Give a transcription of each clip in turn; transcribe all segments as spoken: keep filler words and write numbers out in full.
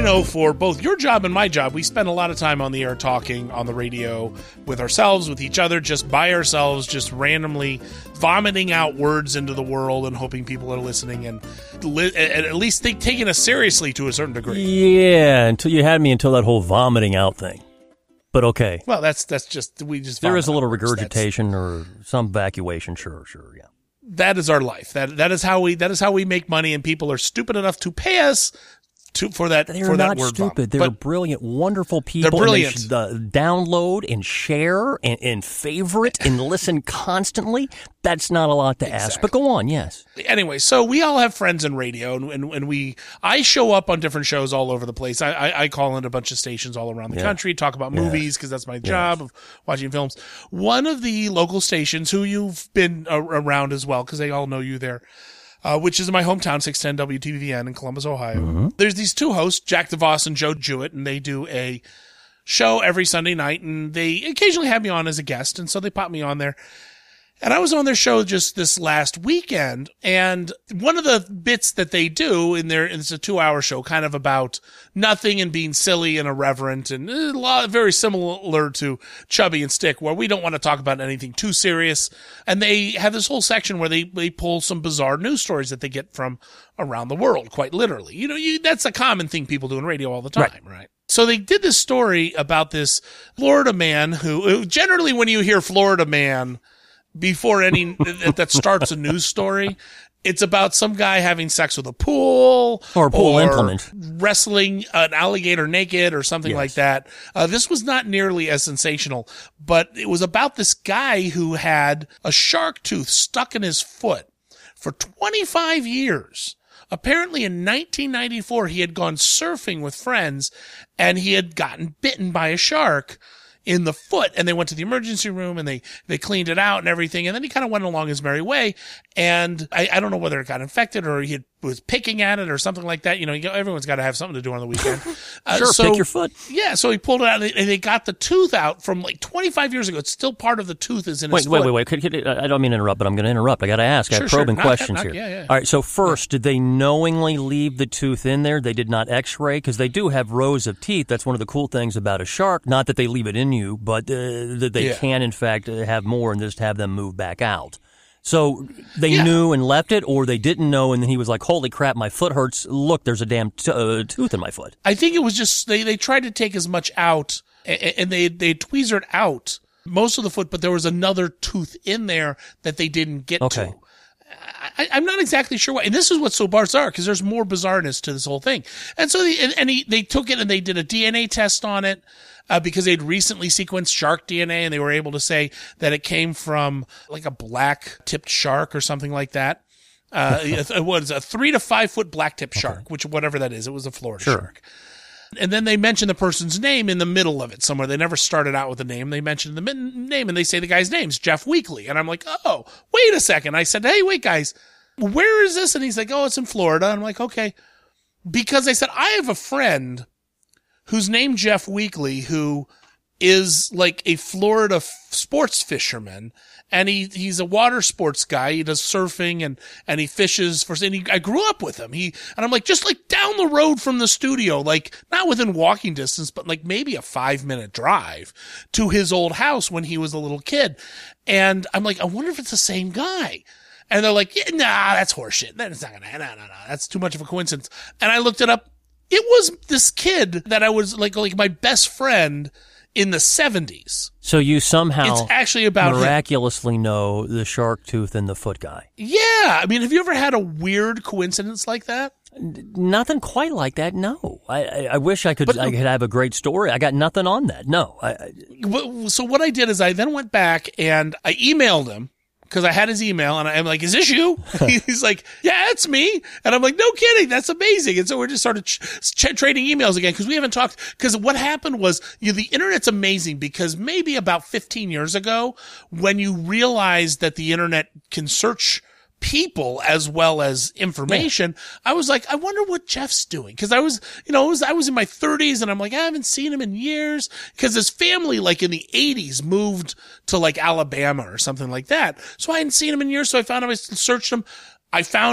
know for both your job and my job, we spend a lot of time on the air talking on the radio with ourselves, with each other, just by ourselves, just randomly vomiting out words into the world and hoping people are listening and li- at least think, taking us seriously to a certain degree. Yeah, until you had me until that whole vomiting out thing. But okay. Well, that's that's just, we just There is a little words. regurgitation That's, or some evacuation, sure, sure, yeah. That is our life. That That is how we That is how we make money, and people are stupid enough to pay us To, for that, They're for that not word stupid. vomit. They're But brilliant, wonderful people. They're brilliant. And they should, uh, download and share and, and favorite and listen constantly. That's not a lot to Exactly. ask. But go on, yes. Anyway, so we all have friends in radio, and, and, and we, I show up on different shows all over the place. I, I, I call in a bunch of stations all around the Yeah. country, talk about Yes. movies, because that's my job of watching films. One of the local stations, who you've been uh, around as well, because they all know you there, Uh, which is in my hometown, six ten W T V V N in Columbus, Ohio. Mm-hmm. There's these two hosts, Jack DeVos and Joe Jewett, and they do a show every Sunday night, and they occasionally have me on as a guest, and so they pop me on there. And I was on their show just this last weekend, and one of the bits that they do in their, it's a two hour show, kind of about nothing and being silly and irreverent, and a lot, very similar to Chubby and Stick, where we don't want to talk about anything too serious. And they have this whole section where they, they pull some bizarre news stories that they get from around the world, quite literally. You know, you, that's a common thing people do in radio all the time, right? right? So they did this story about this Florida man who, generally when you hear Florida man, before any that starts a news story, it's about some guy having sex with a pool Or a pool or implement. wrestling an alligator naked or something Yes. like that. Uh, this was not nearly as sensational, but it was about this guy who had a shark tooth stuck in his foot for twenty-five years. Apparently in nineteen ninety-four, he had gone surfing with friends and he had gotten bitten by a shark in the foot, and they went to the emergency room and they, they cleaned it out and everything. And then he kind of went along his merry way. And I, I don't know whether it got infected or he had, was picking at it or something like that. You know, you, everyone's got to have something to do on the weekend. Uh, Sure, so, pick your foot. Yeah. So he pulled it out and they, and they got the tooth out from like twenty-five years ago. It's still part of the tooth is in Wait, his wait, foot. wait, wait. Could, could, I don't mean to interrupt, but I'm going to interrupt. I got to ask. I Sure, have sure. probing Knock, questions knock, here. yeah, yeah. All right. So first, did they knowingly leave the tooth in there? They did not X-ray because they do have rows of teeth. That's one of the cool things about a shark. Not that they leave it in you, but uh, that they Yeah. can in fact uh, have more and just have them move back out. So they Yeah. knew and left it, or they didn't know, and then he was like, "Holy crap, my foot hurts! Look, there's a damn t- uh, tooth in my foot." I think it was just they, they tried to take as much out a- and they they tweezered out most of the foot, but there was another tooth in there that they didn't get Okay. to. I, I'm not exactly sure why, and this is what's so bizarre because there's more bizarreness to this whole thing. And so they, and, and he, they took it and they did a D N A test on it uh, because they'd recently sequenced shark D N A and they were able to say that it came from like a black tipped shark or something like that. Uh, it was a three to five foot black tipped shark, which whatever that is, it was a Florida Sure. shark. And then they mention the person's name in the middle of it somewhere. They never started out with a name. They mentioned the min- name and they say the guy's name's Jeff Weekly. And I'm like, oh, wait a second. I said, hey, wait, guys, where is this? And he's like, oh, it's in Florida. And I'm like, okay. Because I said, I have a friend who's named Jeff Weekly who is like a Florida f- sports fisherman. And he, he's a water sports guy. He does surfing and, and he fishes for, and he, I grew up with him. He, and I'm like, just like down the road from the studio, like not within walking distance, but like maybe a five minute drive to his old house when he was a little kid. And I'm like, I wonder if it's the same guy. And they're like, yeah, nah, that's horseshit. That's not gonna, no, no, no. That's too much of a coincidence. And I looked it up. It was this kid that I was like, like my best friend in the seventies. So you somehow It's actually about him. miraculously know the shark tooth and the foot guy. Yeah. I mean, have you ever had a weird coincidence like that? Nothing quite like that. No, I, I, I wish I could. But- I could have a great story. I got nothing on that. No, I, I, Wh- So what I did is I then went back and I emailed him because I had his email and I'm like, is this you? He's like, yeah, it's me. And I'm like, no kidding. That's amazing. And so we're just sort of ch- ch- trading emails again because we haven't talked. Because what happened was, you know, the internet's amazing because maybe about fifteen years ago, when you realized that the internet can search people as well as information, I was like, I wonder what Jeff's doing. Cause I was, you know, it was, I was in my thirties and I'm like, I haven't seen him in years. Cause his family, like in the eighties, moved to like Alabama or something like that. So I hadn't seen him in years. So I found him, I searched him. I found him.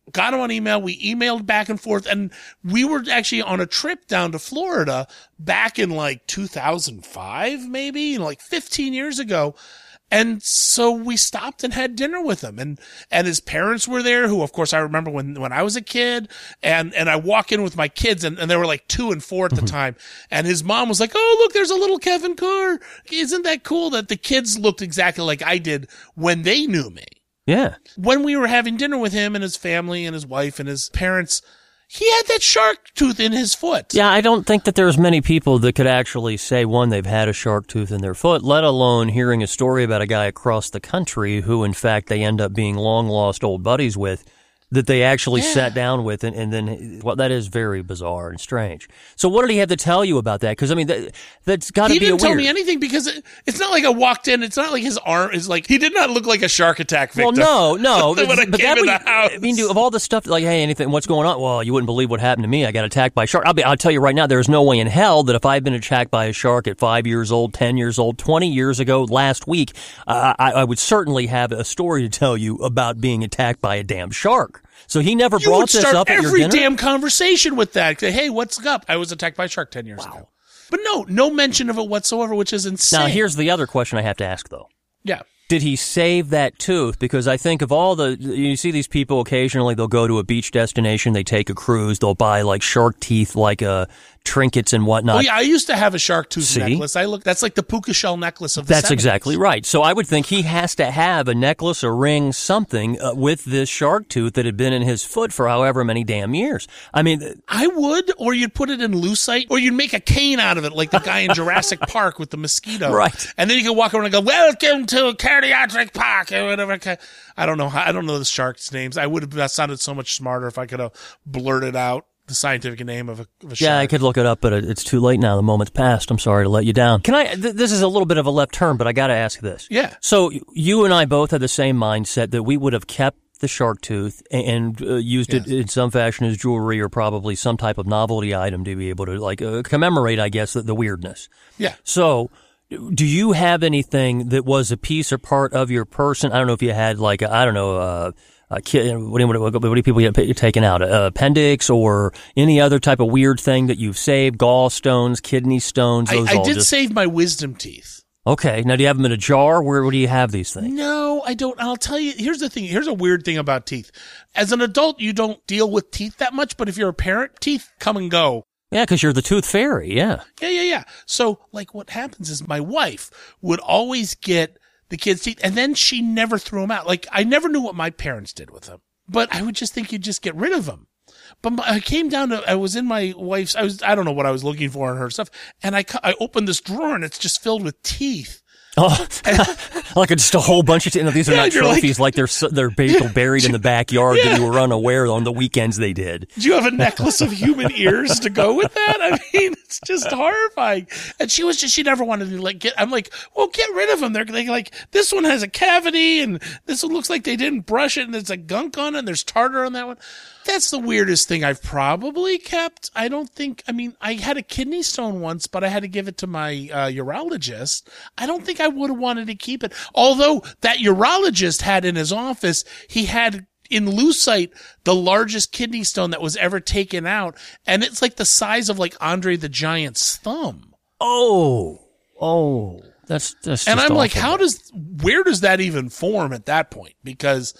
got him on email. We emailed back and forth, and we were actually on a trip down to Florida back in like two thousand five, maybe like fifteen years ago. And so we stopped and had dinner with him, and, and his parents were there, who of course I remember when, when I was a kid, and, and I walk in with my kids, and, and they were like two and four at the time. And his mom was like, "Oh, look, there's a little Kevin Carr. Isn't that cool?" That the kids looked exactly like I did when they knew me. Yeah. When we were having dinner with him and his family and his wife and his parents, he had that shark tooth in his foot. Yeah, I don't think that there's many people that could actually say, one, they've had a shark tooth in their foot, let alone hearing a story about a guy across the country who, in fact, they end up being long-lost old buddies with, that they actually Yeah. sat down with, and, and then, well, that is very bizarre and strange. So what did he have to tell you about that? Because, I mean, that, that's got to He be a didn't tell weird... me anything because it, it's not like I walked in. It's not like his arm is like, he did not look like a shark attack victim. Well, no, no. when I but came that in would- the house. I mean, dude, of all the stuff, like, hey, anything, what's going on? Well, you wouldn't believe what happened to me. I got attacked by a shark. I'll, be, I'll tell you right now, there's no way in hell that if I've been attacked by a shark at five years old, ten years old, twenty years ago, last week, uh, I, I would certainly have a story to tell you about being attacked by a damn shark. So he never You brought would this start up at your every dinner? damn conversation with that. Say, "Hey, what's up? I was attacked by a shark ten years ago." But no, no mention of it whatsoever, which is insane. Now, here's the other question I have to ask, though. Yeah. Did he save that tooth? Because I think of all the, you see these people occasionally, they'll go to a beach destination, they take a cruise, they'll buy like shark teeth, like uh, trinkets and whatnot. Oh yeah, I used to have a shark tooth See? necklace. I look, that's like the puka shell necklace of the That's seventies. exactly right. So I would think he has to have a necklace, a ring, something uh, with this shark tooth that had been in his foot for however many damn years. I mean, I would, or you'd put it in lucite, or you'd make a cane out of it, like the guy in Jurassic Park with the mosquito. Right. And then you could walk around and go, "Welcome to Cardiatric Park," or whatever. I don't know. I don't know the shark's names. I would have that sounded so much smarter if I could have blurted out the scientific name of a, of a shark. yeah, I could look it up, but it- it's too late now. The moment's passed. I'm sorry to let you down. Can I, th- this is a little bit of a left turn, but I got to ask this. Yeah. So you and I both had the same mindset that we would have kept the shark tooth and uh, used it Yes. in some fashion as jewelry or probably some type of novelty item to be able to like uh, commemorate, I guess, the, the weirdness. Yeah. So do you have anything that was a piece or part of your person? I don't know if you had like, I don't know, uh, a kid, what do, what, what do people get taken out? Uh, appendix or any other type of weird thing that you've saved? Gallstones, kidney stones, I, those I all did just... save my wisdom teeth. Okay. Now, do you have them in a jar? Where, where do you have these things? No, I don't. I'll tell you, here's the thing. Here's a weird thing about teeth. As an adult, you don't deal with teeth that much, but if you're a parent, teeth come and go. Yeah, because you're the tooth fairy, yeah. Yeah, yeah, yeah. So, like, what happens is my wife would always get the kids' teeth, and then she never threw them out. Like, I never knew what my parents did with them, but I would just think you'd just get rid of them. But my, I came down to, I was in my wife's, I was, I don't know what I was looking for in her stuff, and I, cu- I opened this drawer, and it's just filled with teeth. Oh, like just a whole bunch of t- no, these are Yeah, not you're like- trophies. Like, they're s- they're basically buried in the backyard that you were unaware on the weekends they did. Do you have a necklace of human ears to go with that? I mean, it's just horrifying. And she was just, she never wanted to like get, I'm like, well, get rid of them. They're they like, this one has a cavity and this one looks like they didn't brush it and there's a gunk on it and there's tartar on that one. That's the weirdest thing I've probably kept. I don't think, I mean, I had a kidney stone once, but I had to give it to my uh, urologist. I don't think I would have wanted to keep it. Although that urologist had in his office, he had in lucite the largest kidney stone that was ever taken out. And it's like the size of like Andre the Giant's thumb. Oh, oh, that's that's. And just I'm like, awful. how does, where does that even form at that point? Because,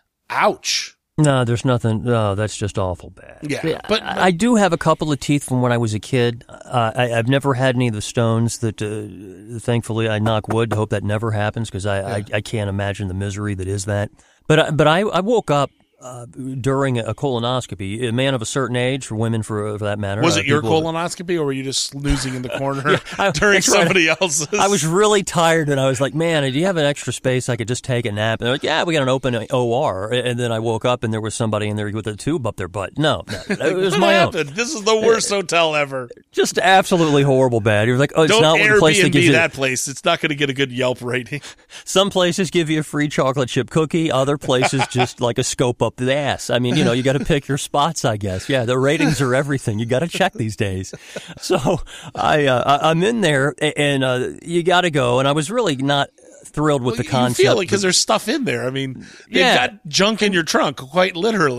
ouch. No, there's nothing. No, that's just awful bad. Yeah, I, but- I, I do have a couple of teeth from when I was a kid. Uh, I, I've never had any of the stones that, uh, thankfully, I knock wood. Hope that never happens because I, Yeah. I, I can't imagine the misery that is that. But I- but I, I woke up uh, during a colonoscopy. A man of a certain age, for women for, for that matter. Was uh, it your people- colonoscopy or were you just snoozing in the corner I- during that's right. somebody else's? I was really tired, and I was like, man, do you have an extra space I could just take a nap? And they're like, yeah, we got an open O R. And then I woke up, and there was somebody in there with a tube up their butt. No, no it was what my own. happened? This is the worst hotel ever. Just absolutely horrible bad. You're like, oh, it's Don't not the place that gives Airbnb you. that place. It's not going to get a good Yelp rating. Some places give you a free chocolate chip cookie. Other places just like a scope up the ass. I mean, you know, you got to pick your spots, I guess. Yeah, the ratings are everything. You got to check these days. So I, uh, I- I'm in there, and uh, you got to go. And I was really not thrilled with Well, the concept. You feel it because there's stuff in there. I mean, they've Yeah. got junk in your trunk, quite literally.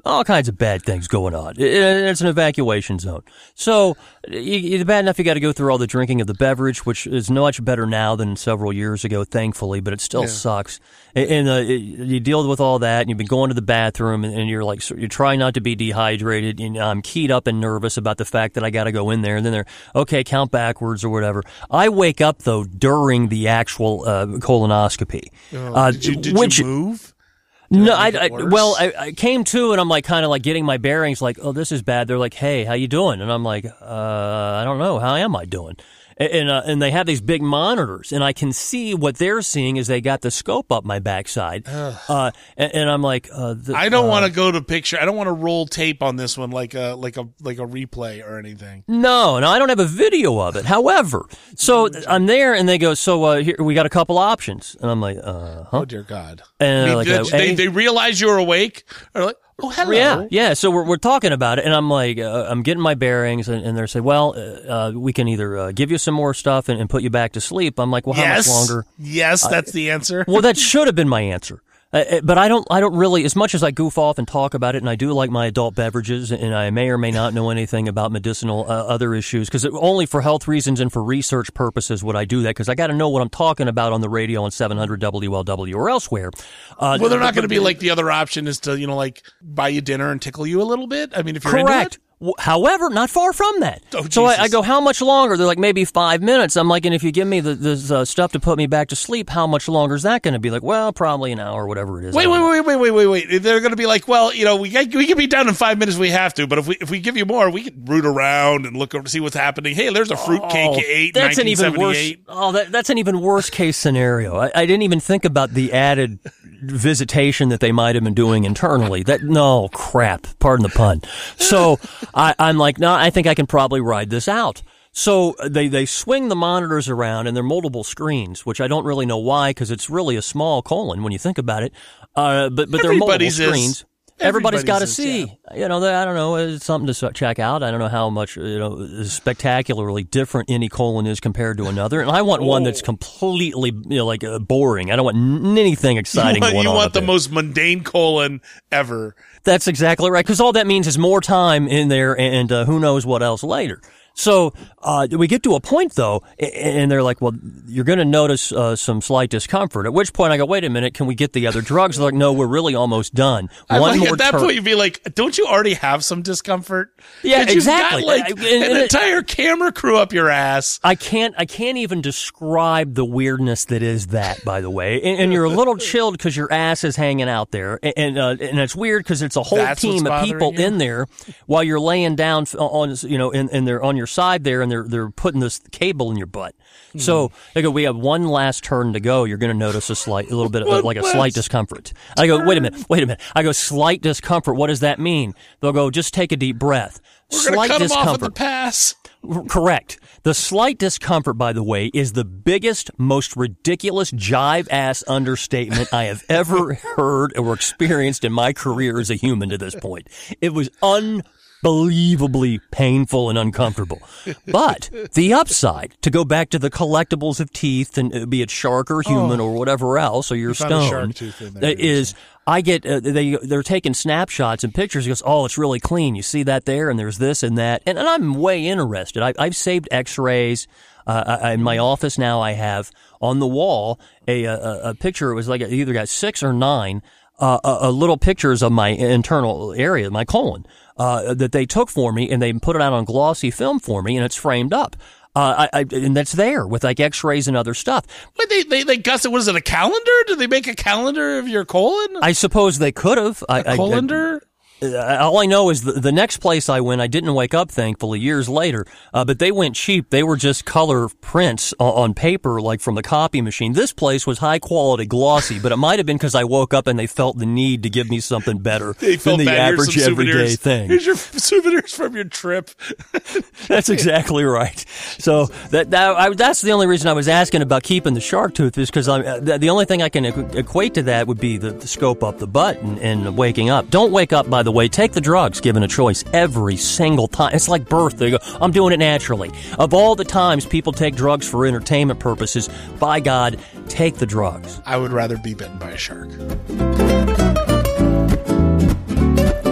all kinds of bad things going on. It, it's an evacuation zone. So you, it's bad enough you got to go through all the drinking of the beverage, which is much better now than several years ago, thankfully, but it still yeah. sucks. And, and uh, it, you deal with all that, and you've been going to the bathroom, and, and you're like, you're trying not to be dehydrated, and I'm keyed up and nervous about the fact that I got to go in there, and then they're, okay, count backwards or whatever. I wake up, though, during the actual uh, colonoscopy. Oh, uh, did you, did which, you move? Did no, I, I well, I, I came to and I'm like kind of like getting my bearings, like, oh, this is bad. They're like, hey, how you doing? And I'm like, uh, I don't know, how am I doing? And and, uh, and they have these big monitors, and I can see what they're seeing is they got the scope up my backside. uh, and, and I'm like, uh, the, I don't uh, want to go to picture. I don't want to roll tape on this one like a like a like a replay or anything. No, no, I don't have a video of it. However, so I'm there, and they go, so uh, here we got a couple options, and I'm like, uh, huh? Oh dear God! And I mean, like, did, uh, they they realize you were awake? Or like, oh hello. Yeah, yeah. So we're we're talking about it, and I'm like, uh, I'm getting my bearings, and, and they're saying, well, uh, we can either uh, give you some more stuff and, and put you back to sleep. I'm like, well, how yes. much longer? Yes, that's uh, the answer. Well, that should have been my answer. Uh, but I don't, I don't really, as much as I goof off and talk about it, and I do like my adult beverages, and I may or may not know anything about medicinal uh, other issues, because only for health reasons and for research purposes would I do that, because I got to know what I'm talking about on the radio on seven hundred W L W or elsewhere. Uh, well, they're not going to be like the other option is to, you know, like buy you dinner and tickle you a little bit. I mean, if you're correct. into it. However, not far from that. Oh, so I, I go, how much longer? They're like, maybe five minutes. I'm like, and if you give me the, the uh, stuff to put me back to sleep, how much longer is that going to be? Like, well, probably an hour, whatever it is. Wait, wait, wait, wait, wait, wait, wait. They're going to be like, well, you know, we we can be done in five minutes if we have to, but if we if we give you more, we can root around and look over to see what's happening. Hey, there's a fruitcake oh, you ate that's in an even worse. Oh, that, that's an even worse case scenario. I, I didn't even think about the added visitation that they might have been doing internally. That no crap. Pardon the pun. So I, I'm like, no, I think I can probably ride this out. So they, they swing the monitors around, and they're multiple screens, which I don't really know why, because it's really a small colon when you think about it. Uh, but but they're multiple screens. Is. Everybody's got to see. Yeah. You know, I don't know. It's something to check out. I don't know how much, you know, spectacularly different any colon is compared to another. And I want oh. one that's completely, you know, like uh, boring. I don't want anything exciting you want, going you on. You want the there. most mundane colon ever. That's exactly right. Because all that means is more time in there, and uh, who knows what else later. So uh we get to a point, though, and they're like, well, you're going to notice uh, some slight discomfort, at which point I go, wait a minute, can we get the other drugs? They're like, no, we're really almost done. One like, more At that tur- point, you'd be like, don't you already have some discomfort? Yeah, you've exactly. Got, like, I, and, an and entire it, camera crew up your ass. I can't I can't even describe the weirdness that is that, by the way. And, and you're a little chilled because your ass is hanging out there. And and, uh, and it's weird because it's a whole That's team of people you? in there while you're laying down on, you know, and, and they're on your side there, and they're they're putting this cable in your butt. Mm. So they go, we have one last turn to go. You're going to notice a slight, a little bit of like a slight discomfort. I go, wait a minute, wait a minute. I go, slight discomfort. What does that mean? They'll go, just take a deep breath. We're going to cut them off at the pass. Correct. The slight discomfort, by the way, is the biggest, most ridiculous jive-ass understatement I have ever heard or experienced in my career as a human to this point. It was unbelievable. Unbelievably painful and uncomfortable. But the upside, to go back to the collectibles of teeth, and be it shark or human oh, or whatever else, or your you stone, there, is I get uh, they they're taking snapshots and pictures. He goes, oh, it's really clean. You see that there, and there's this and that, and, and I'm way interested. I, I've saved X-rays. Uh, I, in my office now, I have on the wall a a, a picture. It was like I either got six or nine. Uh, a, a little pictures of my internal area, my colon, uh, that they took for me, and they put it out on glossy film for me, and it's framed up. Uh, I, I, and that's there with like X-rays and other stuff. Wait, they they they Gus, what is it? A calendar? Did they make a calendar of your colon? I suppose they could have. A colander? All I know is the, the next place I went, I didn't wake up, thankfully, years later, uh, but they went cheap. They were just color prints on, on paper, like from the copy machine. This place was high quality, glossy, but it might have been because I woke up and they felt the need to give me something better than the bad. average everyday thing. Here's your souvenirs from your trip. That's exactly right. So that, that I, that's the only reason I was asking about keeping the shark tooth, is because the only thing I can equ- equate to that would be the, the scope up the butt and, and waking up. Don't wake up, by the way. Take the drugs given a choice every single time. It's like birth. They go, I'm doing it naturally. Of all the times people take drugs for entertainment purposes, by God, take the drugs. I would rather be bitten by a shark. You ever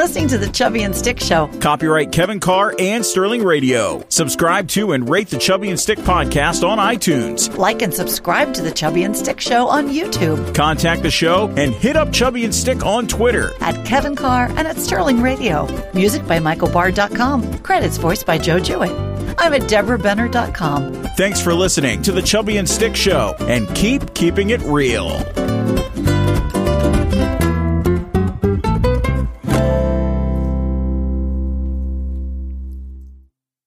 listening to The Chubby and Stick Show. Copyright Kevin Carr and Sterling Radio. Subscribe to and rate the Chubby and Stick podcast on iTunes. Like and subscribe to The Chubby and Stick Show on YouTube. Contact the show and hit up Chubby and Stick on Twitter. At Kevin Carr and at Sterling Radio. Music by Michael Bard dot com. Credits voiced by Joe Jewett. I'm at Deborah Benner dot com. Thanks for listening to the Chubby and Stick Show, and keep keeping it real.